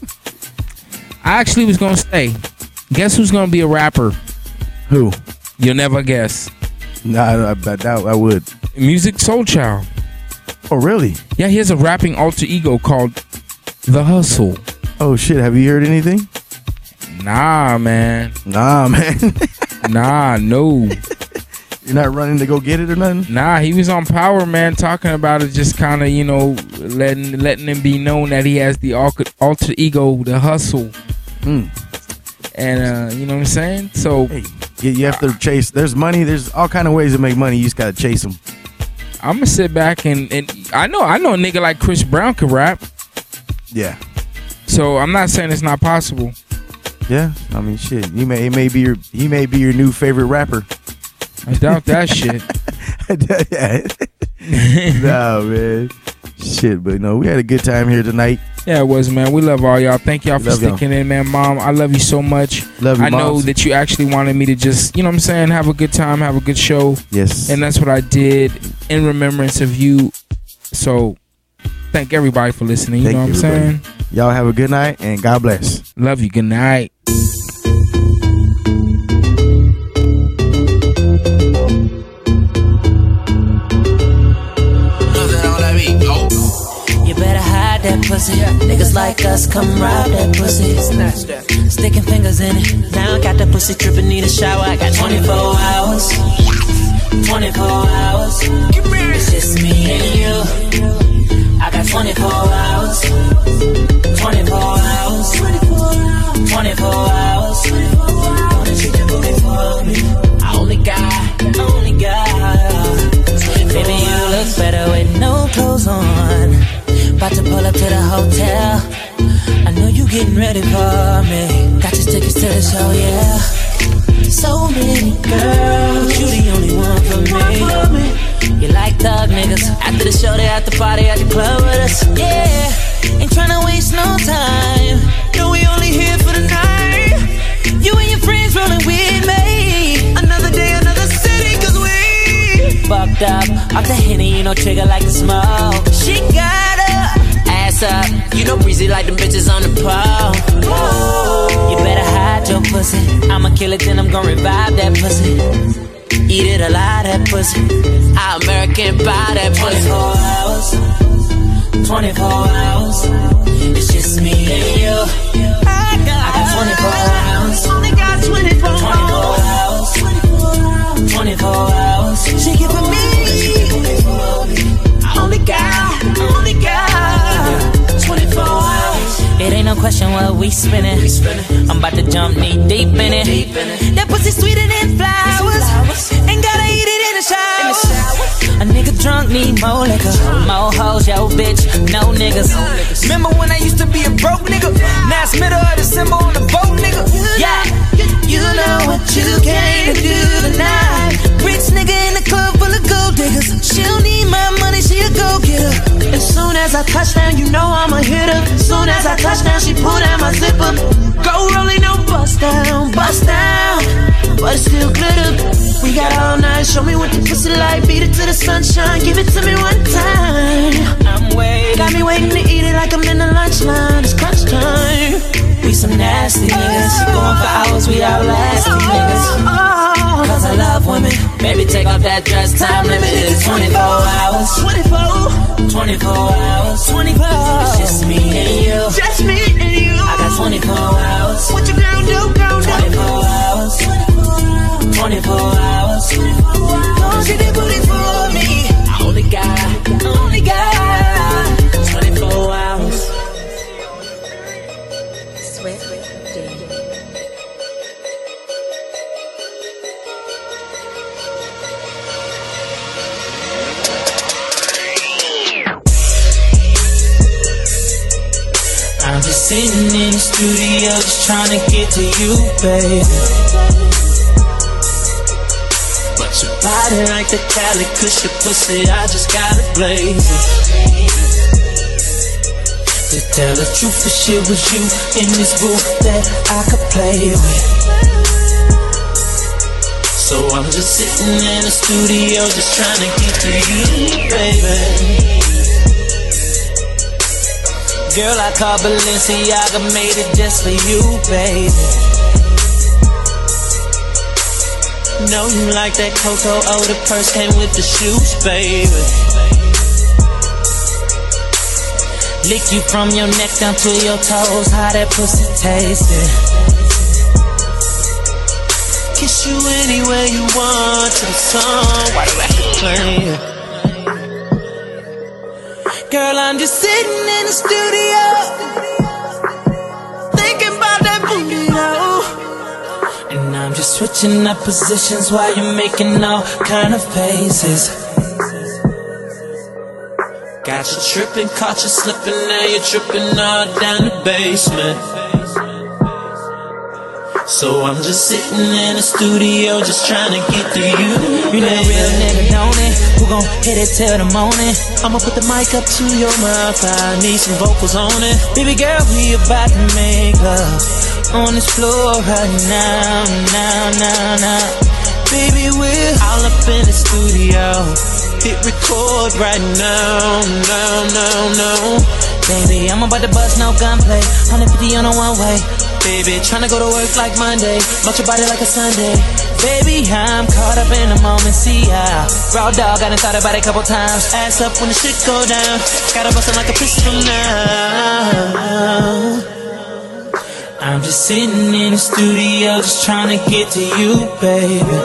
I actually was gonna say, guess who's gonna be a rapper? Who? You'll never guess. Nah, I doubt I would. Music Soul Child. Oh, really? Yeah, he has a rapping alter ego called The Hustle. Oh shit! Have you heard anything? Nah, man. Nah, no. You're not running to go get it or nothing? Nah, he was on Power, man, talking about it, just kind of, letting him be known that he has the alter ego, the hustle. And, you know what I'm saying? So, hey, you have to chase. There's money. There's all kind of ways to make money. You just got to chase them. I'm going to sit back and I know a nigga like Chris Brown could rap. Yeah. So, I'm not saying it's not possible. Yeah. I mean, shit. He may be your new favorite rapper. I doubt that shit. No, man. Shit, but no, we had a good time here tonight. Yeah, it was, man. We love all y'all. Thank y'all for sticking in, man. Mom, I love you so much. Love you, I know that you actually wanted me to just, you know what I'm saying, have a good time, have a good show. Yes. And that's what I did in remembrance of you. So, thank everybody for listening. You know what I'm saying? Y'all have a good night, and God bless. Love you. Good night. That pussy, niggas like us come rob that pussy. Snatch that. Sticking fingers in it. Now I got that pussy tripping, need a shower. I got 24 hours. 24 hours. It's just me and you. I got 24 hours. 24 hours. 24 hours. Wanna treat your booty for me. I only got. Baby, you look better with no clothes on. About to pull up to the hotel. I know you getting ready for me. Got your tickets to the show, yeah. So many girls, you the only one for me. You like thug niggas. After the show, they at the party at the club with us. Yeah, ain't tryna waste no time. No, we only here for the night. You and your friends rolling with me. Another day, another city, cause we fucked up. Off the Henny, you know, trigger like the smoke. She got her ass up. You know, breezy like them bitches on the pole. You better hide your pussy. I'ma kill it, then I'm gonna revive that pussy. Eat it alive, that pussy. Our American pie, that pussy. 24 hours. 24 hours. It's just me and you. I got 24 hours. Only got 24 hours. 24 hours. She giving me. I only got 24 hours. It ain't no question what we spinning. I'm about to jump knee deep in it. That pussy sweeter than flowers. Ain't gotta eat it in the shower. A nigga drunk need more liquor. More hoes, yo bitch, no niggas. Remember when I used to be a broke nigga? Now it's middle of December on the boat, nigga. Yeah, you know what you came to do tonight. Rich nigga in the club full of gold diggers. She don't need my money, she a go-getter. As soon as I touch down, you know I'm a hitter. Soon as I touch down, she pull down my zipper. Go rolling, no bust down, but it still glitter. We got all night, show me what the pussy like. Beat it to the sunshine, give it to me one time. I'm waiting, got me waiting to eat it like I'm in the lunch line. It's crunch time. We some nasty niggas, going for hours, we outlasting niggas. Cause I love women, baby take off that dress, time limit is 24 hours. 24 hours. 24. It's just me and you. Just me and you. I got 24 hours. What you gonna do, 24 hours. 24 hours. Don't you do booty for me. I only got 24 hours. Sweat. I'm just sitting in the studio, just trying to get to you, baby. But your body like the Cali, kush your pussy, I just gotta blaze it. To tell the truth, if shit was you in this booth that I could play with. So I'm just sitting in the studio, just trying to get to you, baby. Girl, I call Balenciaga, made it just for you, baby. Know you like that Coco, oh, the purse came with the shoes, baby. Lick you from your neck down to your toes, how that pussy tasted. kiss you anywhere you want to the song while the record playing. Girl, I'm just sitting in the studio, thinking about that booty, and I'm just switching up positions while you're making all kind of faces. Got you tripping, caught you slipping, now you're tripping all down the basement. So I'm just sitting in the studio, just trying to get to you. You that real nigga, don't it? Who gon' hit it till the morning? I'ma put the mic up to your mouth, I need some vocals on it. Baby girl, we about to make love on this floor right now, now. Baby, we're all up in the studio, hit record right now. Baby, I'm about to bust no gunplay, 150 on a one-way. Baby, tryna go to work like Monday, melt your body like a Sunday. Baby, I'm caught up in the moment, see ya. Raw dog, I done thought about it a couple times. Ass up when the shit go down, gotta bust it like a pistol now. I'm just sitting in the studio, just tryna get to you, baby.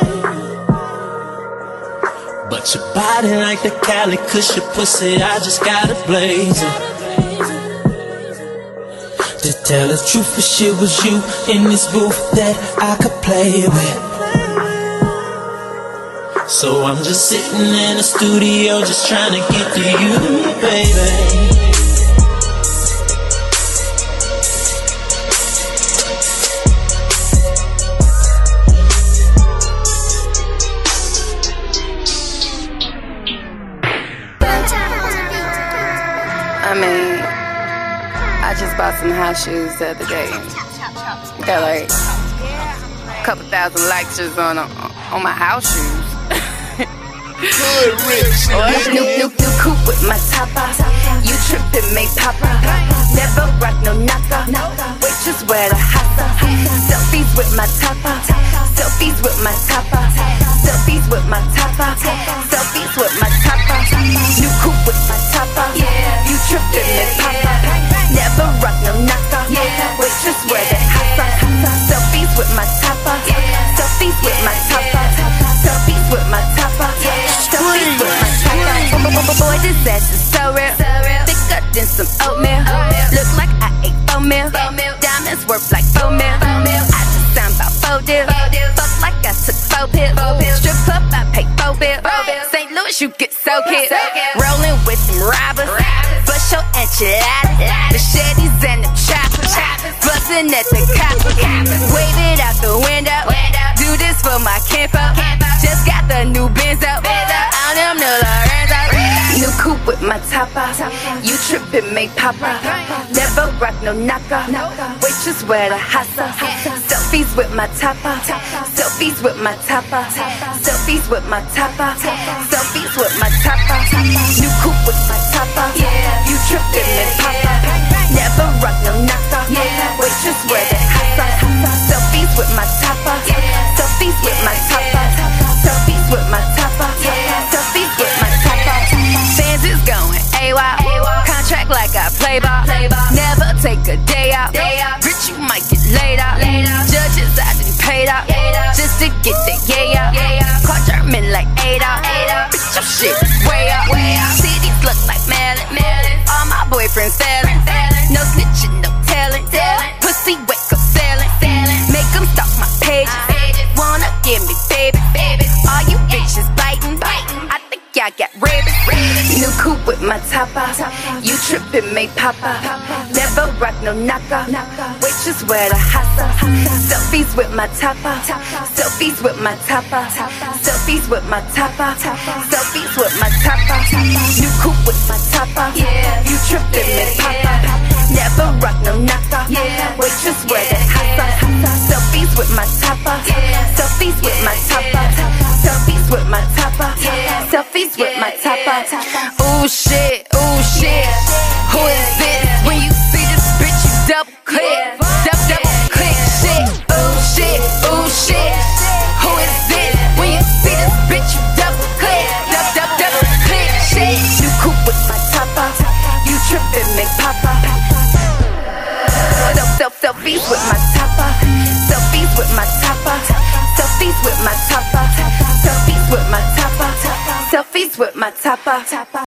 But your body like the Cali, cause your pussy, I just gotta blaze it. To tell the truth, if shit was you in this booth that I could play with. So I'm just sitting in the studio, just trying to get to you, baby. I just bought some house shoes the other day. Got like a couple thousand likes just on my house shoes. Good rich. New coupe with my top off. You trippin', make papa. Never rock no knocker. Waitress wear the hopper. Selfies with my top off. Selfies with my top off. Selfies with my top off. Selfies with my top off. New coupe with my top off. You trippin', make papa. Never rock no knocker. Waitress wear the hopper. Selfies with my top off. Selfies with my top off. Selfies with my top off. Selfies with my top off. Boy, this ass is so real. Thicker than some oatmeal. Look like I ate 4 meal. Diamonds worth like 4 mil. I just signed about 4 deals. Fuck like I took 4 pills. Strip up, I pay 4 bills. St. Louis, you get so killed. Rolling with them robbers. Bust your enchiladas. Machetes and the choppers. Bustin' at the coppers. Wave it out the window. Do this for my kinfolk. Just got the new Benzo. On them new Lorenzo. New coupe with my top off. You trippin', make papa. Never rock no knocker. Waitress wear the hassa. Selfies with my top off. Selfies with my top off. Selfies with my top off. Selfies with my top off. New coupe with my top off. You trippin', make papa. Never rock no knocker. Waitress wear the hassa. Selfies with my top off. Selfies with my top off. Selfies with my top off. Selfies with my top off. Fans is going AWOL. Contract like I play ball. Never take a day out. Rich, you might get laid out. Judges, I done paid out. Just to get the yay out. Call German like 8 out. Bitch, your shit is way out. Cities look like Malin. All my boyfriends failing. No snitching, no telling. Pussy wake up selling. Make them stalk my pages. Wanna give me baby. All you bitches biting. I think y'all got rabies. New coupe with my top off. You trippin', make papa. Never rock no knocker. Waitress wear the hassa. Selfies with my top off. Selfies with my top off. Selfies with my top off. Selfies with my top off. New coupe with my top off. You trippin', make papa. Never rock no knocker. Waitress wear the hassa. Selfies with my top off. Selfies with my top off. Selfies with my top off. Selfies with my top off. Ooh shit, who is this? When you see this bitch, you double click. Double click shit. Ooh shit, who is this? When you see this bitch, you double click. Double click shit. New coupe with my top off. You trippin', make papa. with my top off.